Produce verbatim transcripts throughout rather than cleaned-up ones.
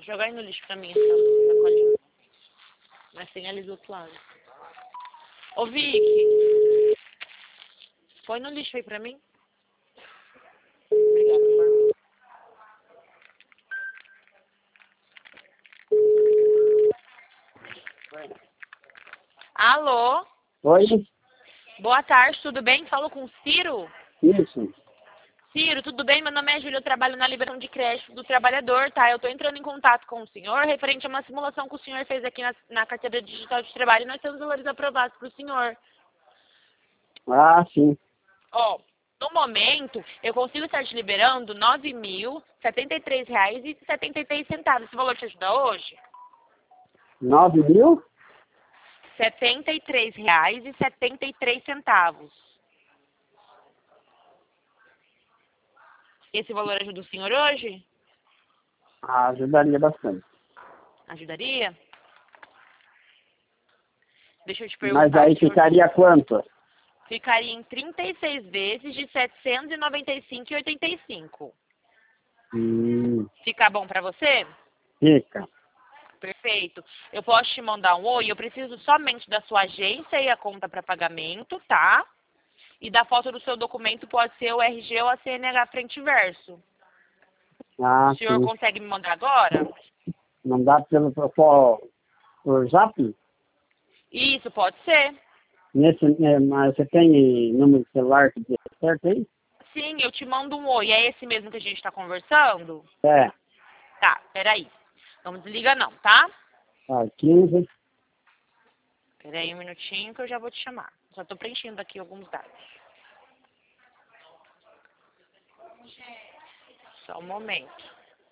Joga aí no lixo pra mim, essa sacolinha. Mas tem ali do outro lado. Ô, Vicky, põe no lixo aí pra mim. Obrigada, amor. Alô? Oi? Boa tarde, tudo bem? Falo com o Ciro? Isso. Ciro, tudo bem? Meu nome é Júlia, eu trabalho na liberação de crédito do trabalhador, tá? Eu tô entrando em contato com o senhor referente a uma simulação que o senhor fez aqui na, na carteira digital de trabalho e nós temos valores aprovados para o senhor. Ah, sim. Ó, no momento, eu consigo estar te liberando nove mil setenta e três reais e setenta e três centavos. Esse valor te ajuda hoje? Nove mil? setenta e três reais e setenta e três centavos. Esse valor ajuda o senhor hoje? Ah, ajudaria bastante. Ajudaria? Deixa eu te perguntar. Mas aí senhor... ficaria quanto? Ficaria em trinta e seis vezes de setecentos e noventa e cinco reais e oitenta e cinco centavos. Hum, Fica bom pra você? fica. Perfeito. Eu posso te mandar um oi, eu preciso somente da sua agência e a conta para pagamento, tá? E da foto do seu documento, pode ser o R G ou a C N H frente e verso. Ah, O senhor sim. consegue me mandar agora? Não dá pelo por, por zap? Isso, pode ser. Nesse, é, mas você tem número de celular que dê certo aí? Sim, eu te mando um oi. É esse mesmo que a gente está conversando? É. Tá, peraí. Não desliga não, tá? Ah, quinze. Peraí um minutinho que eu já vou te chamar. Só tô preenchendo aqui alguns dados. Só um momento.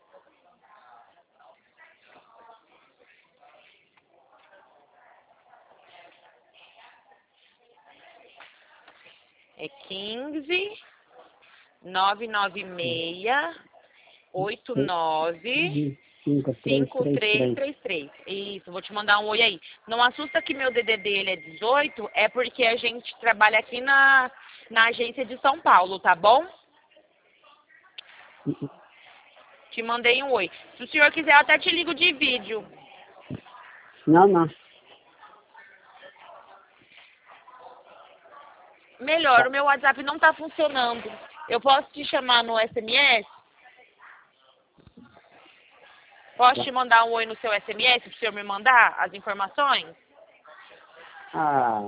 É quinze, nove nove seis, oito nove, cinco, três, cinco três, três três. três três. Isso, vou te mandar um oi aí. Não assusta que meu D D dele é dezoito, é porque a gente trabalha aqui na, na agência de São Paulo, tá bom? Te mandei um oi. Se o senhor quiser, eu até te ligo de vídeo. Não, não. Melhor, o meu WhatsApp não tá funcionando. Eu posso te chamar no S M S? Posso te mandar um oi no seu S M S, pro senhor me mandar as informações? Ah.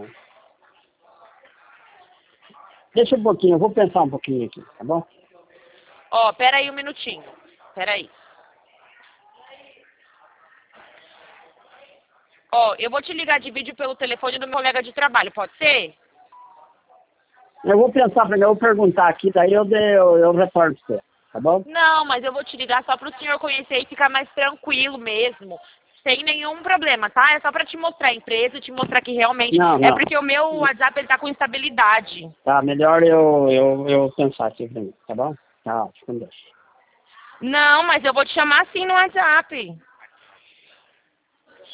Deixa um pouquinho, eu vou pensar um pouquinho aqui, tá bom? Ó, pera aí um minutinho. Pera aí. Ó, eu vou te ligar de vídeo pelo telefone do meu colega de trabalho, pode ser? Eu vou pensar primeiro, eu vou perguntar aqui, daí eu, de, eu, eu retorno pra você, tá bom? Não, mas eu vou te ligar só pro senhor conhecer e ficar mais tranquilo mesmo. Sem nenhum problema, tá? É só pra te mostrar a empresa, te mostrar que realmente... Não, É não. porque o meu WhatsApp, ele tá com instabilidade. Tá, melhor eu, eu, eu pensar aqui primeiro, tá bom? Tá, fica com Deus. Não, mas eu vou te chamar assim no WhatsApp.